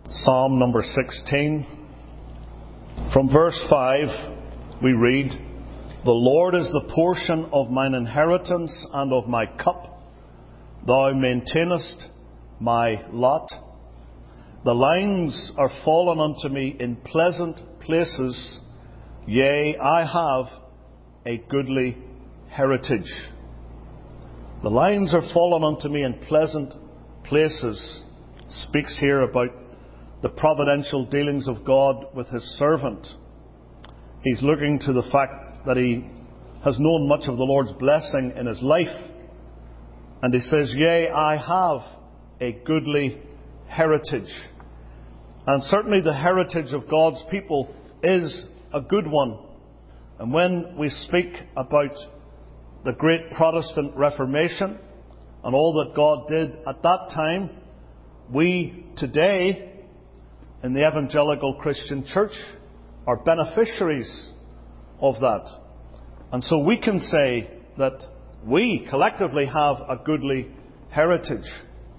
Psalm number 16. From verse 5 we read, "The Lord is the portion of mine inheritance and of my cup. Thou maintainest my lot. The lines are fallen unto me in pleasant places. Yea, I have a goodly heritage." The lines are fallen unto me in pleasant places speaks here about the providential dealings of God with His servant. He's looking to the fact that he has known much of the Lord's blessing in his life. And he says, "Yea, I have a goodly heritage." And certainly the heritage of God's people is a good one. And when we speak about the great Protestant Reformation and all that God did at that time, we today in the Evangelical Christian Church are beneficiaries of that. And so we can say that we collectively have a goodly heritage.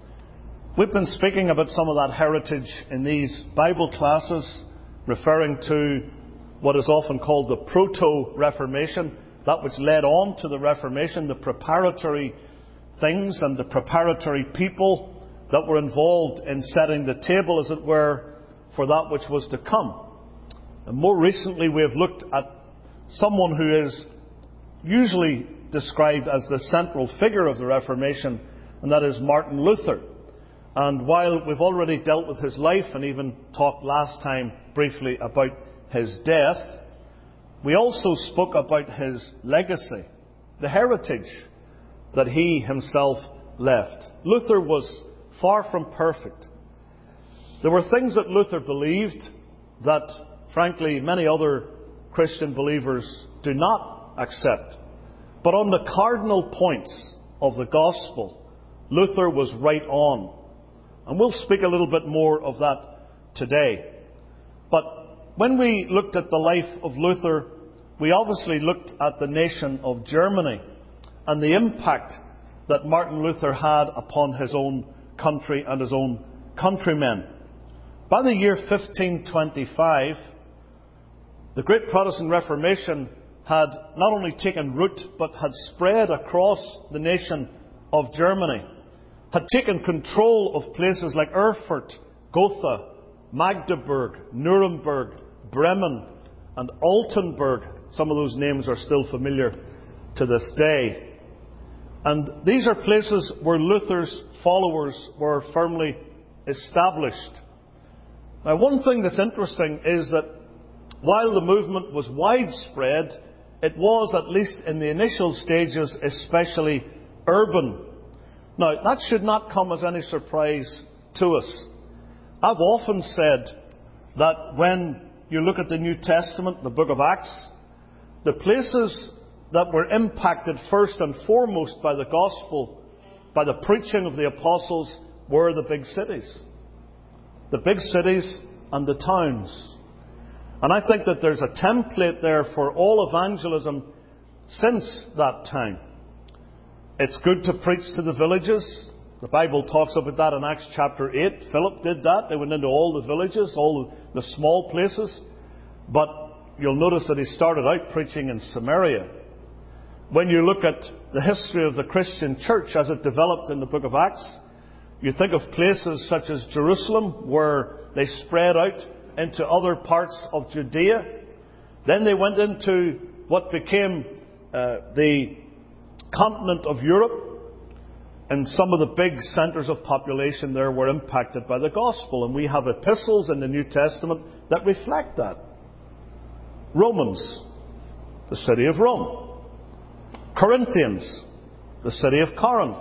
We've been speaking about some of that heritage in these Bible classes, referring to what is often called the Proto-Reformation, that which led on to the Reformation, the preparatory things and the preparatory people that were involved in setting the table, as it were, for that which was to come. And more recently we have looked at someone who is usually described as the central figure of the Reformation, and that is Martin Luther. And while we've already dealt with his life and even talked last time briefly about his death, we also spoke about his legacy, the heritage that he himself left. Luther was far from perfect. There were things that Luther believed that, frankly, many other Christian believers do not accept. But on the cardinal points of the gospel, Luther was right on. And we'll speak a little bit more of that today. But when we looked at the life of Luther, we obviously looked at the nation of Germany and the impact that Martin Luther had upon his own country and his own countrymen. By the year 1525, the great Protestant Reformation had not only taken root, but had spread across the nation of Germany, had taken control of places like Erfurt, Gotha, Magdeburg, Nuremberg, Bremen, and Altenburg. Some of those names are still familiar to this day. And these are places where Luther's followers were firmly established. Now, one thing that's interesting is that while the movement was widespread, it was, at least in the initial stages, especially urban. Now, that should not come as any surprise to us. I've often said that when you look at the New Testament, the book of Acts, the places that were impacted first and foremost by the gospel, by the preaching of the apostles, were the big cities. The big cities and the towns. And I think that there's a template there for all evangelism since that time. It's good to preach to the villages. The Bible talks about that in Acts chapter 8. Philip did that. They went into all the villages, all the small places. But you'll notice that he started out preaching in Samaria. When you look at the history of the Christian church as it developed in the book of Acts, you think of places such as Jerusalem, where they spread out into other parts of Judea. Then they went into what became the continent of Europe. And some of the big centres of population there were impacted by the gospel. And we have epistles in the New Testament that reflect that. Romans, the city of Rome. Corinthians, the city of Corinth.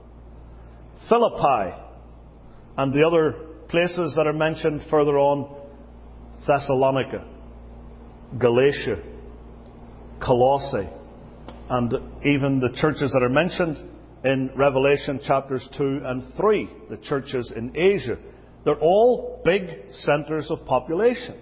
Philippi, and the other places that are mentioned further on, Thessalonica, Galatia, Colossae, and even the churches that are mentioned in Revelation chapters 2 and 3, the churches in Asia. They're all big centres of population.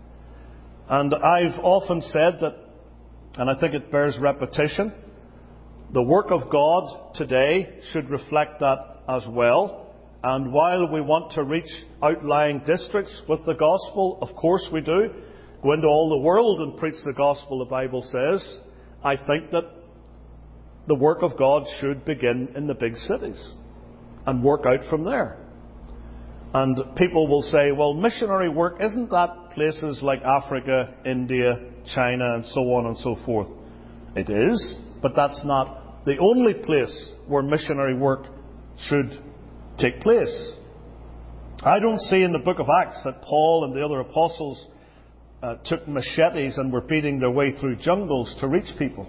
And I've often said that, and I think it bears repetition, the work of God today should reflect that as well. And while we want to reach outlying districts with the gospel, of course we do, go into all the world and preach the gospel, the Bible says, I think that the work of God should begin in the big cities and work out from there. And people will say, well, missionary work, isn't that places like Africa, India, China, and so on and so forth? It is, but that's not the only place where missionary work should take place. I don't see in the book of Acts that Paul and the other apostles took machetes and were beating their way through jungles to reach people.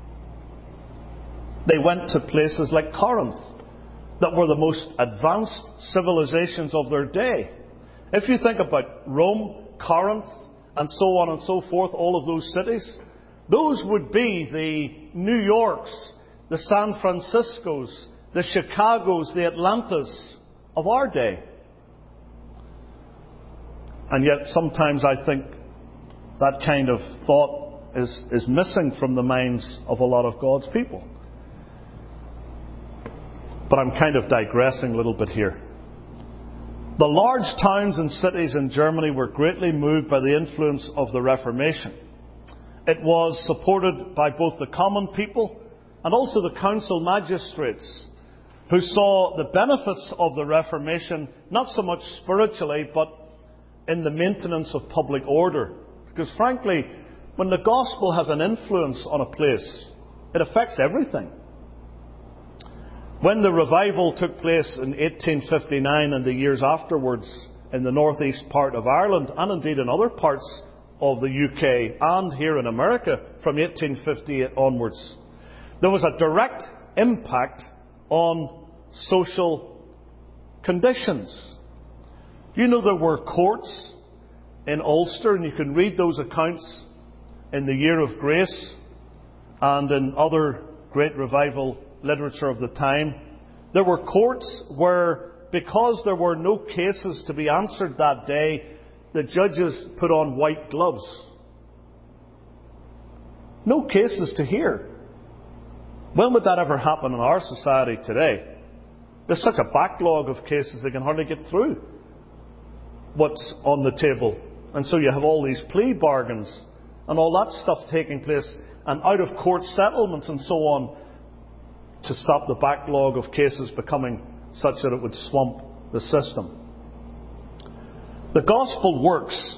They went to places like Corinth, that were the most advanced civilizations of their day. If you think about Rome, Corinth, and so on and so forth, all of those cities, those would be the New Yorks, the San Franciscos, the Chicagos, the Atlantas of our day. And yet sometimes I think that kind of thought is missing from the minds of a lot of God's people. But I'm kind of digressing a little bit here. The large towns and cities in Germany were greatly moved by the influence of the Reformation. It was supported by both the common people and also the council magistrates, who saw the benefits of the Reformation not so much spiritually, but in the maintenance of public order. Because frankly, when the gospel has an influence on a place, it affects everything. When the revival took place in 1859 and the years afterwards in the northeast part of Ireland, and indeed in other parts of the UK and here in America from 1858 onwards, there was a direct impact on social conditions. You know, there were courts in Ulster, and you can read those accounts in the Year of Grace and in other great revival literature of the time. There were courts where, because there were no cases to be answered that day, the judges put on white gloves. No cases to hear. When would that ever happen in our society today? There's such a backlog of cases they can hardly get through what's on the table. And so you have all these plea bargains and all that stuff taking place, and out-of-court settlements and so on, to stop the backlog of cases becoming such that it would swamp the system. The gospel works,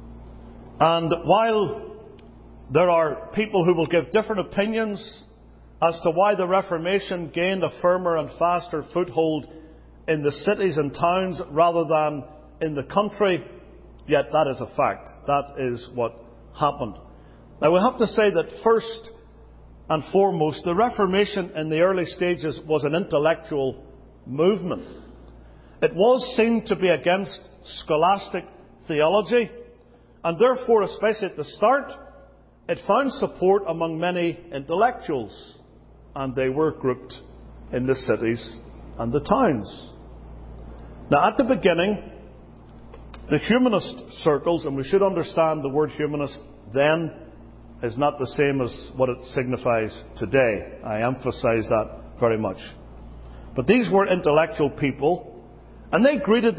and while there are people who will give different opinions as to why the Reformation gained a firmer and faster foothold in the cities and towns rather than in the country, yet that is a fact. That is what happened. Now we have to say that first and foremost, the Reformation in the early stages was an intellectual movement. It was seen to be against scholastic theology, and therefore, especially at the start, it found support among many intellectuals, and they were grouped in the cities and the towns. Now, at the beginning, the humanist circles, and we should understand the word humanist then is not the same as what it signifies today. I emphasize that very much. But these were intellectual people, and they greeted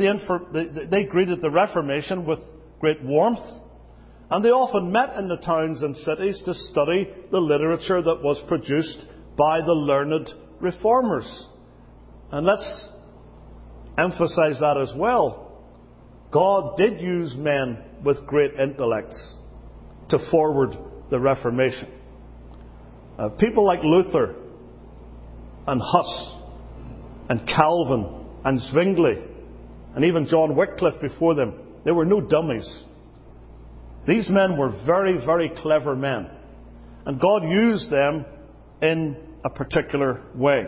the Reformation with great warmth, and they often met in the towns and cities to study the literature that was produced by the learned reformers. And let's emphasize that as well. God did use men with great intellects to forward the Reformation. People like Luther and Huss and Calvin and Zwingli and even John Wycliffe before them, they were no dummies. These men were very, very clever men, and God used them in a particular way.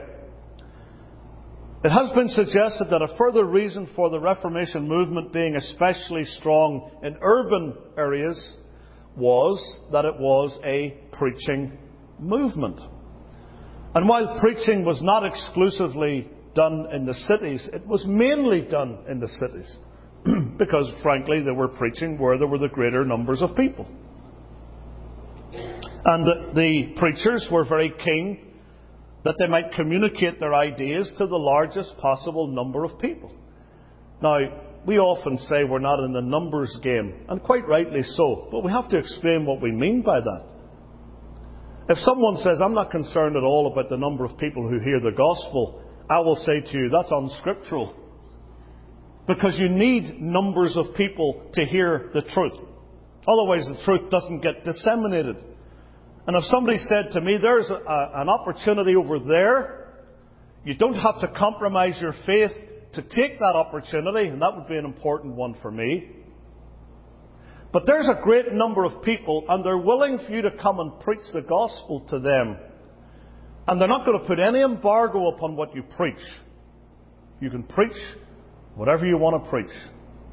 It has been suggested that a further reason for the Reformation movement being especially strong in urban areas was that it was a preaching movement. And while preaching was not exclusively done in the cities, it was mainly done in the cities. Because, frankly, they were preaching where there were the greater numbers of people. And the preachers were very keen that they might communicate their ideas to the largest possible number of people. Now, we often say we're not in the numbers game, and quite rightly so, but we have to explain what we mean by that. If someone says, I'm not concerned at all about the number of people who hear the gospel, I will say to you, that's unscriptural. Because you need numbers of people to hear the truth. Otherwise the truth doesn't get disseminated. And if somebody said to me, there's an opportunity over there, you don't have to compromise your faith to take that opportunity, and that would be an important one for me. But there's a great number of people, and they're willing for you to come and preach the gospel to them. And they're not going to put any embargo upon what you preach. You can preach whatever you want to preach.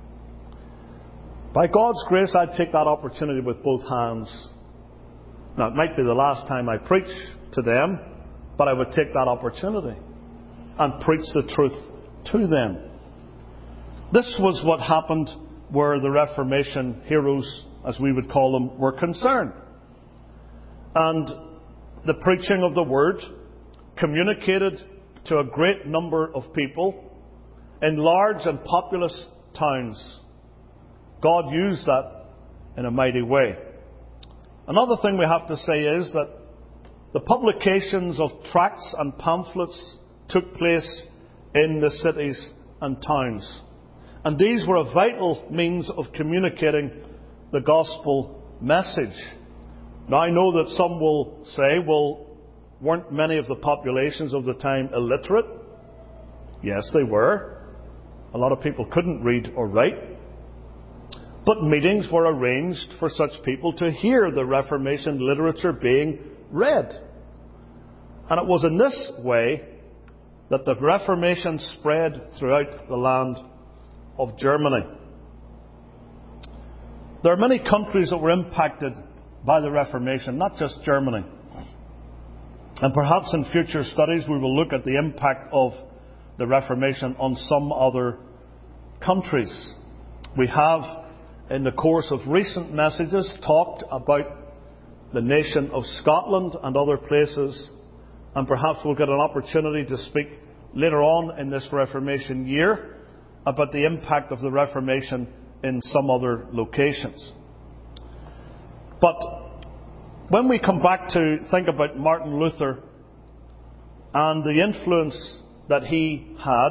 By God's grace, I'd take that opportunity with both hands. Now, it might be the last time I preach to them, but I would take that opportunity and preach the truth to them. This was what happened where the Reformation heroes, as we would call them, were concerned. And the preaching of the Word communicated to a great number of people in large and populous towns. God used that in a mighty way. Another thing we have to say is that the publications of tracts and pamphlets took place in the cities and towns. And these were a vital means of communicating the gospel message. Now, I know that some will say, well, weren't many of the populations of the time illiterate? Yes, they were. A lot of people couldn't read or write. But meetings were arranged for such people to hear the Reformation literature being read. And it was in this way that the Reformation spread throughout the land of Germany. There are many countries that were impacted by the Reformation, not just Germany. And perhaps in future studies we will look at the impact of the Reformation on some other countries. We have, in the course of recent messages, talked about the nation of Scotland and other places, and perhaps we'll get an opportunity to speak later on in this Reformation year about the impact of the Reformation in some other locations. But when we come back to think about Martin Luther and the influence that he had,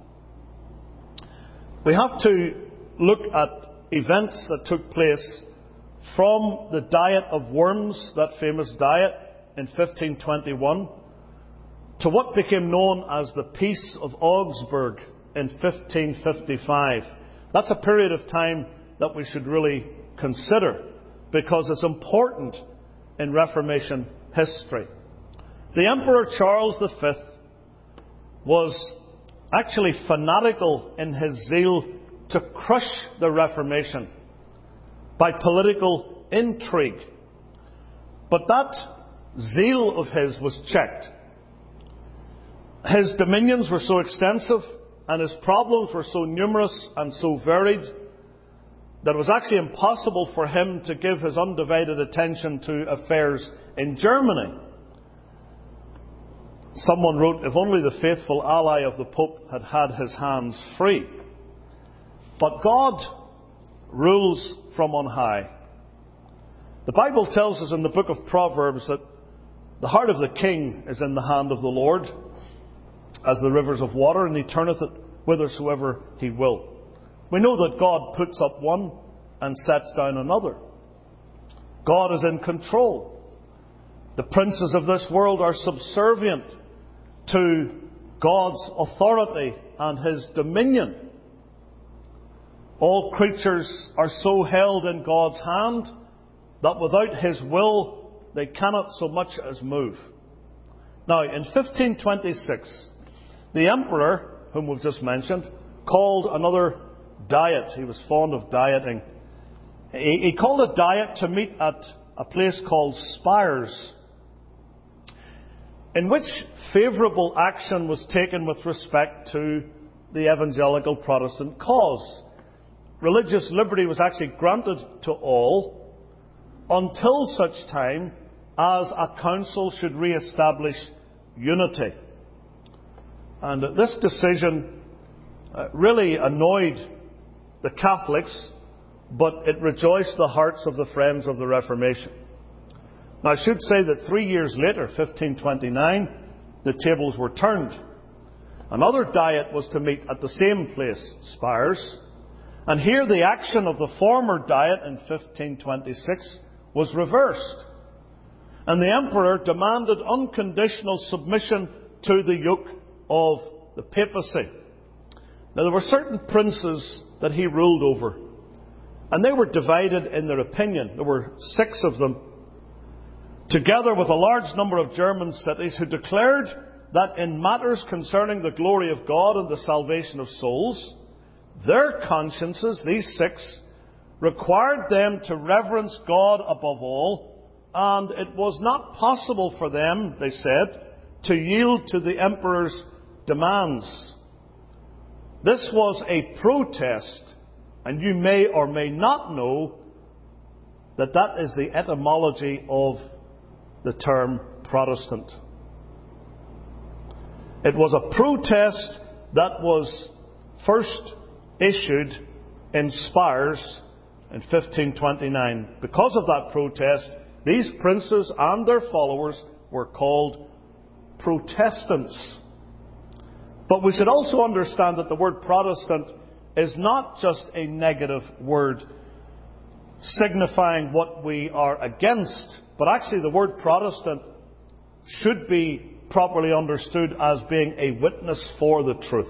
we have to look at events that took place from the Diet of Worms, that famous diet in 1521, to what became known as the Peace of Augsburg in 1555. That's a period of time that we should really consider, because it's important in Reformation history. The Emperor Charles V was actually fanatical in his zeal to crush the Reformation by political intrigue. But that zeal of his was checked. His dominions were so extensive and his problems were so numerous and so varied that it was actually impossible for him to give his undivided attention to affairs in Germany. Someone wrote, if only the faithful ally of the Pope had had his hands free. But God rules from on high. The Bible tells us in the book of Proverbs that the heart of the king is in the hand of the Lord, as the rivers of water, and he turneth it whithersoever he will. We know that God puts up one and sets down another. God is in control. The princes of this world are subservient to God's authority and his dominion. All creatures are so held in God's hand that without his will they cannot so much as move. Now, in 1526, the emperor, whom we've just mentioned, called another diet. He was fond of dieting. He called a diet to meet at a place called Spires, in which favourable action was taken with respect to the evangelical Protestant cause. Religious liberty was actually granted to all until such time as a council should re-establish unity. And this decision really annoyed the Catholics, but it rejoiced the hearts of the friends of the Reformation. Now, I should say that 3 years later, 1529, the tables were turned. Another diet was to meet at the same place, Spires, and here the action of the former diet in 1526 was reversed, and the emperor demanded unconditional submission to the yoke of the papacy. Now, there were certain princes that he ruled over, and they were divided in their opinion. There were 6 of them, together with a large number of German cities, who declared that in matters concerning the glory of God and the salvation of souls, their consciences, these 6, required them to reverence God above all, and it was not possible for them, they said, to yield to the emperor's demands. This was a protest, and you may or may not know that that is the etymology of the term Protestant. It was a protest that was first issued in Spires in 1529. Because of that protest, these princes and their followers were called Protestants. But we should also understand that the word Protestant is not just a negative word signifying what we are against, but actually the word Protestant should be properly understood as being a witness for the truth.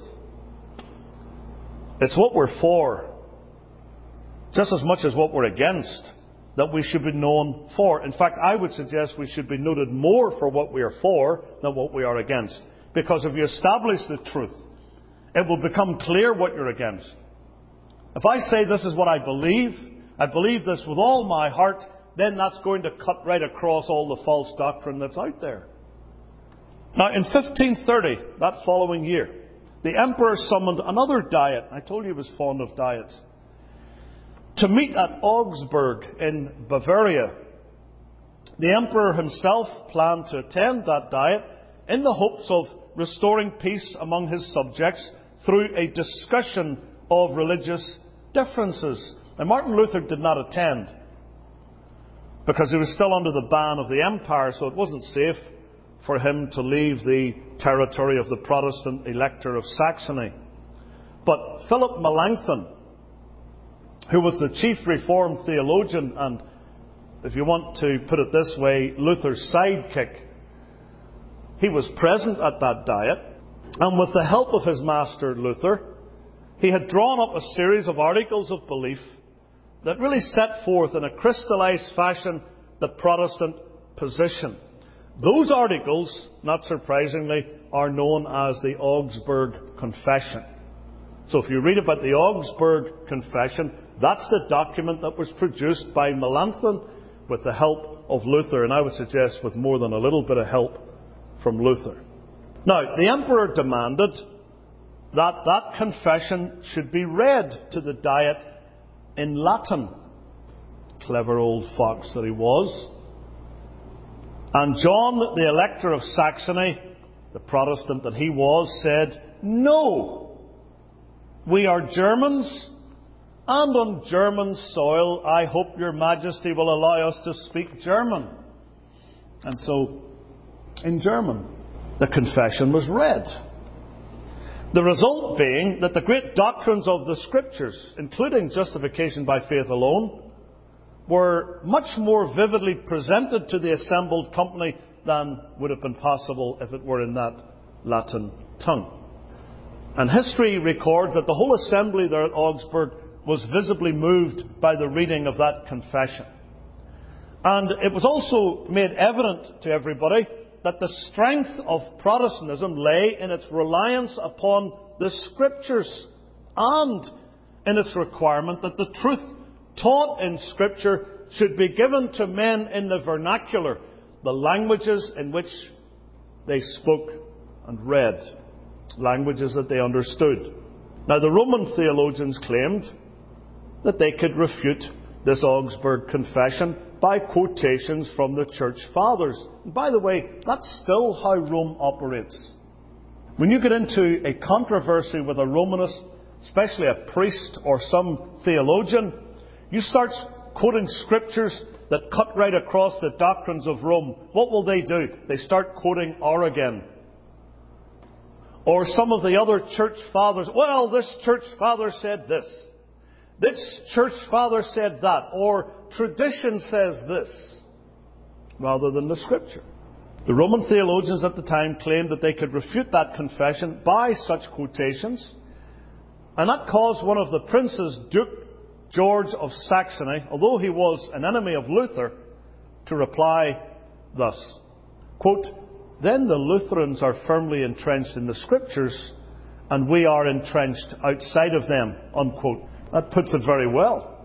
It's what we're for, just as much as what we're against, that we should be known for. In fact, I would suggest we should be noted more for what we are for than what we are against. Because if you establish the truth, it will become clear what you're against. If I say this is what I believe this with all my heart, then that's going to cut right across all the false doctrine that's out there. Now, in 1530, that following year, the emperor summoned another diet. I told you he was fond of diets. To meet at Augsburg in Bavaria. The emperor himself planned to attend that diet in the hopes of restoring peace among his subjects through a discussion of religious differences. And Martin Luther did not attend because he was still under the ban of the empire, so it wasn't safe for him to leave the territory of the Protestant Elector of Saxony. But Philip Melanchthon, who was the chief Reformed theologian and, if you want to put it this way, Luther's sidekick, he was present at that diet, and with the help of his master Luther, he had drawn up a series of articles of belief that really set forth in a crystallized fashion the Protestant position. Those articles, not surprisingly, are known as the Augsburg Confession. So if you read about the Augsburg Confession, that's the document that was produced by Melanchthon with the help of Luther, and I would suggest with more than a little bit of help from Luther. Now, the emperor demanded that that confession should be read to the Diet in Latin. Clever old fox that he was. And John, the Elector of Saxony, the Protestant that he was, said, "No, we are Germans, and on German soil I hope your Majesty will allow us to speak German." And so, in German, the confession was read. The result being that the great doctrines of the Scriptures, including justification by faith alone, were much more vividly presented to the assembled company than would have been possible if it were in that Latin tongue. And history records that the whole assembly there at Augsburg was visibly moved by the reading of that confession. And it was also made evident to everybody that the strength of Protestantism lay in its reliance upon the Scriptures and in its requirement that the truth taught in Scripture should be given to men in the vernacular, the languages in which they spoke and read, languages that they understood. Now, the Roman theologians claimed that they could refute this Augsburg Confession by quotations from the Church Fathers. And by the way, that's still how Rome operates. When you get into a controversy with a Romanist, especially a priest or some theologian, you start quoting scriptures that cut right across the doctrines of Rome. What will they do? They start quoting Origen. Or some of the other church fathers. Well, this church father said this. This church father said that. Or tradition says this. Rather than the Scripture. The Roman theologians at the time claimed that they could refute that confession by such quotations. And that caused one of the princes, Duke George of Saxony, although he was an enemy of Luther, to reply thus, quote, "Then the Lutherans are firmly entrenched in the Scriptures, and we are entrenched outside of them," unquote. That puts it very well.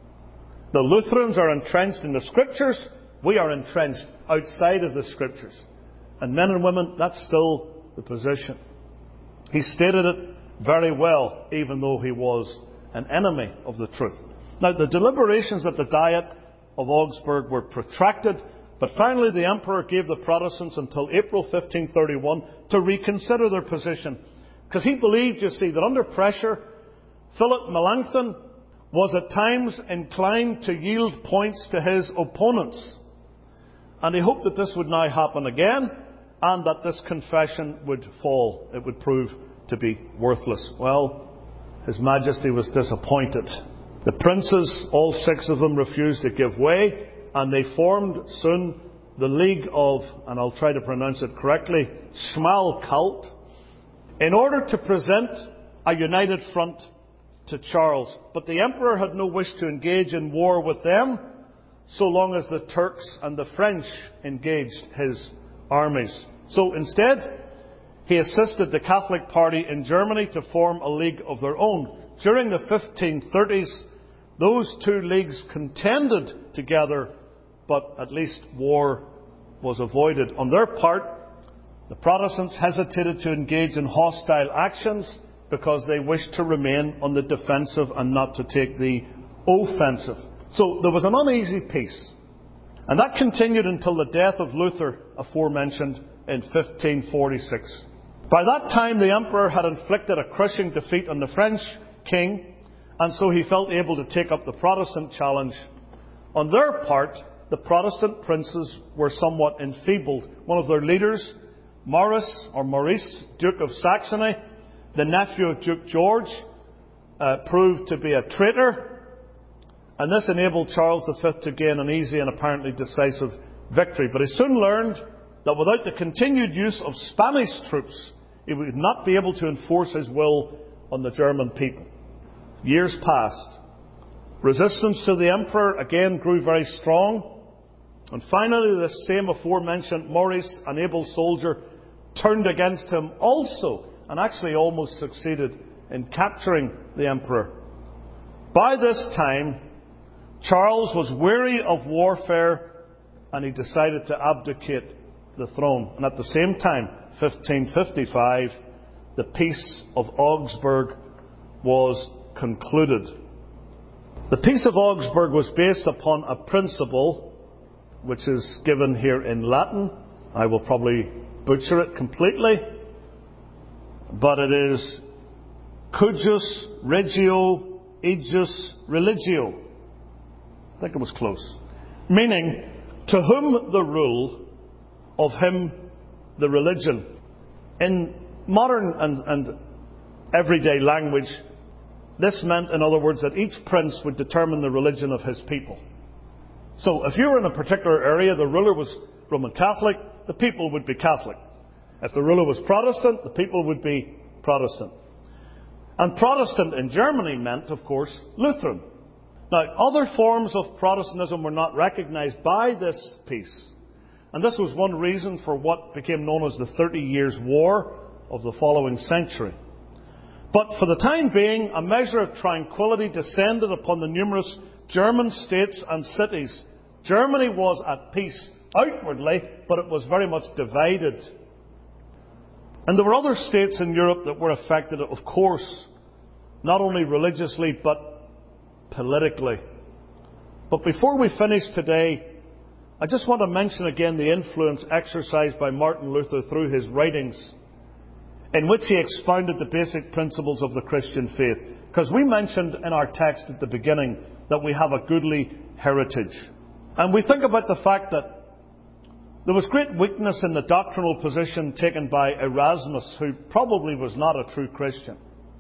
The Lutherans are entrenched in the Scriptures, we are entrenched outside of the Scriptures. And men and women, that's still the position. He stated it very well, even though he was an enemy of the truth. Now, the deliberations at the Diet of Augsburg were protracted, but finally the Emperor gave the Protestants until April 1531 to reconsider their position. Because he believed, you see, that under pressure, Philip Melanchthon was at times inclined to yield points to his opponents. And he hoped that this would now happen again, and that this confession would fall. It would prove to be worthless. Well, His Majesty was disappointed. The princes, all 6 of them, refused to give way, and they formed soon the League of, and I'll try to pronounce it correctly, Schmalkald, in order to present a united front to Charles. But the Emperor had no wish to engage in war with them, so long as the Turks and the French engaged his armies. So instead, he assisted the Catholic party in Germany to form a league of their own. During the 1530s, those 2 leagues contended together, but at least war was avoided. On their part, the Protestants hesitated to engage in hostile actions because they wished to remain on the defensive and not to take the offensive. So there was an uneasy peace. And that continued until the death of Luther, aforementioned, in 1546. By that time, the Emperor had inflicted a crushing defeat on the French king, and so he felt able to take up the Protestant challenge. On their part, the Protestant princes were somewhat enfeebled. One of their leaders, Maurice, Duke of Saxony, the nephew of Duke George, proved to be a traitor, and this enabled Charles V to gain an easy and apparently decisive victory. But he soon learned that without the continued use of Spanish troops, he would not be able to enforce his will on the German people. Years passed. Resistance to the Emperor again grew very strong. And finally, this same aforementioned Maurice, an able soldier, turned against him also, and actually almost succeeded in capturing the Emperor. By this time, Charles was weary of warfare, and he decided to abdicate the throne. And at the same time, 1555, the Peace of Augsburg was concluded. The Peace of Augsburg was based upon a principle which is given here in Latin. I will probably butcher it completely, but it is cujus regio ejus religio. I think it was close. Meaning, to whom the rule, of him the religion. In modern and everyday language, this meant, in other words, that each prince would determine the religion of his people. So if you were in a particular area, the ruler was Roman Catholic, the people would be Catholic. If the ruler was Protestant, the people would be Protestant. And Protestant in Germany meant, of course, Lutheran. Now, other forms of Protestantism were not recognized by this peace. And this was one reason for what became known as the 30 Years' War of the following century. But for the time being, a measure of tranquility descended upon the numerous German states and cities. Germany was at peace outwardly, but it was very much divided. And there were other states in Europe that were affected, of course, not only religiously, but politically. But before we finish today, I just want to mention again the influence exercised by Martin Luther through his writings, in which he expounded the basic principles of the Christian faith. Because we mentioned in our text at the beginning that we have a goodly heritage. And we think about the fact that there was great weakness in the doctrinal position taken by Erasmus, who probably was not a true Christian.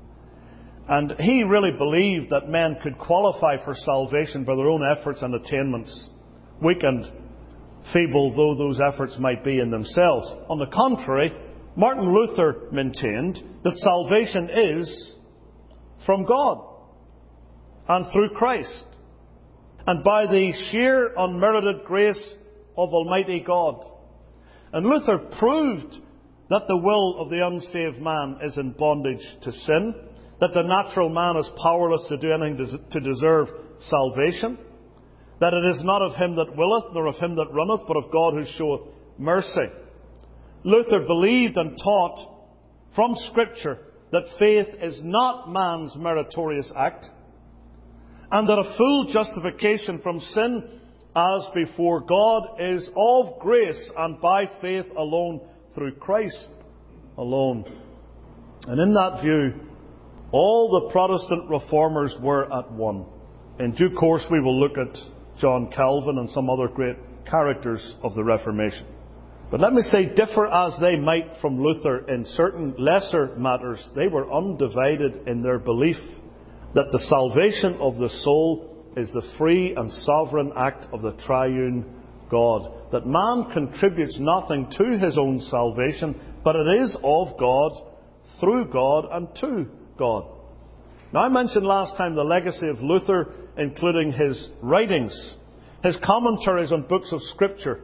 And he really believed that men could qualify for salvation by their own efforts and attainments, weak and feeble though those efforts might be in themselves. On the contrary, Martin Luther maintained that salvation is from God and through Christ, and by the sheer unmerited grace of Almighty God. And Luther proved that the will of the unsaved man is in bondage to sin, that the natural man is powerless to do anything to deserve salvation, that it is not of him that willeth, nor of him that runneth, but of God who showeth mercy. Luther believed and taught from Scripture that faith is not man's meritorious act, and that a full justification from sin as before God is of grace and by faith alone, through Christ alone. And in that view, all the Protestant reformers were at one. In due course we will look at John Calvin and some other great characters of the Reformation. But let me say, differ as they might from Luther in certain lesser matters, they were undivided in their belief that the salvation of the soul is the free and sovereign act of the triune God. That man contributes nothing to his own salvation, but it is of God, through God, and to God. Now, I mentioned last time the legacy of Luther, including his writings, his commentaries on books of Scripture.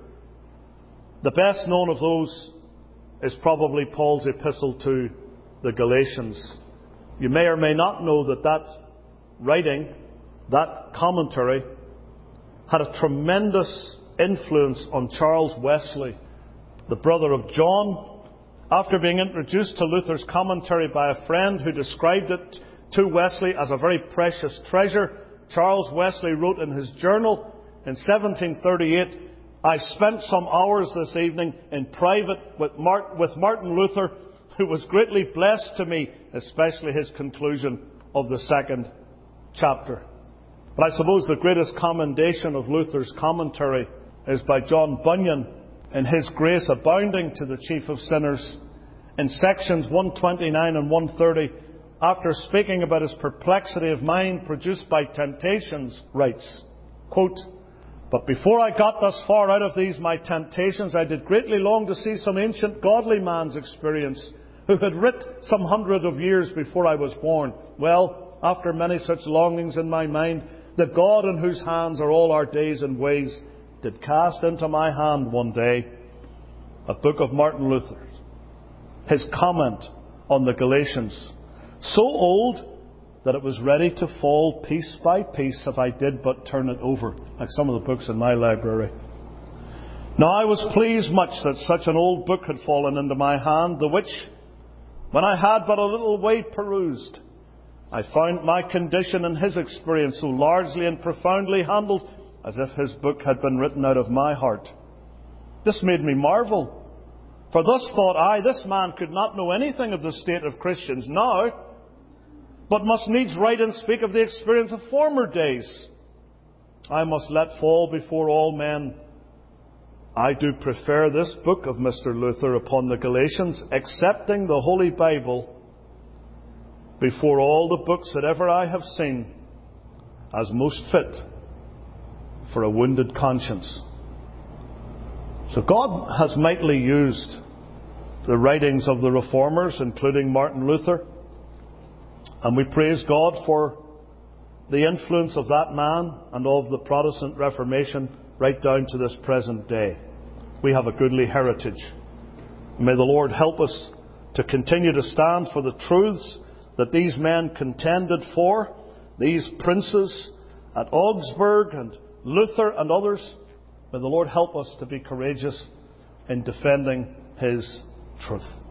The best known of those is probably Paul's epistle to the Galatians. You may or may not know that writing, that commentary, had a tremendous influence on Charles Wesley, the brother of John. After being introduced to Luther's commentary by a friend who described it to Wesley as a very precious treasure, Charles Wesley wrote in his journal in 1738, "I spent some hours this evening in private with Martin Luther, who was greatly blessed to me, especially his conclusion of the second chapter." But I suppose the greatest commendation of Luther's commentary is by John Bunyan in his Grace Abounding to the Chief of Sinners. In sections 129 and 130, after speaking about his perplexity of mind produced by temptations, writes, quote, "But before I got thus far out of these my temptations, I did greatly long to see some ancient godly man's experience, who had writ some 100 of years before I was born. Well, after many such longings in my mind, the God in whose hands are all our days and ways, did cast into my hand one day a book of Martin Luther's, his comment on the Galatians, so old that it was ready to fall piece by piece if I did but turn it over," like some of the books in my library. "Now I was pleased much that such an old book had fallen into my hand, the which, when I had but a little way perused, I found my condition and his experience so largely and profoundly handled, as if his book had been written out of my heart. This made me marvel, for thus thought I, this man could not know anything of the state of Christians now, but must needs write and speak of the experience of former days. I must let fall before all men, I do prefer this book of Mr. Luther upon the Galatians, excepting the Holy Bible, before all the books that ever I have seen, as most fit for a wounded conscience." So God has mightily used the writings of the Reformers, including Martin Luther, and we praise God for the influence of that man and of the Protestant Reformation right down to this present day. We have a goodly heritage. May the Lord help us to continue to stand for the truths that these men contended for, these princes at Augsburg and Luther and others. May the Lord help us to be courageous in defending His truth.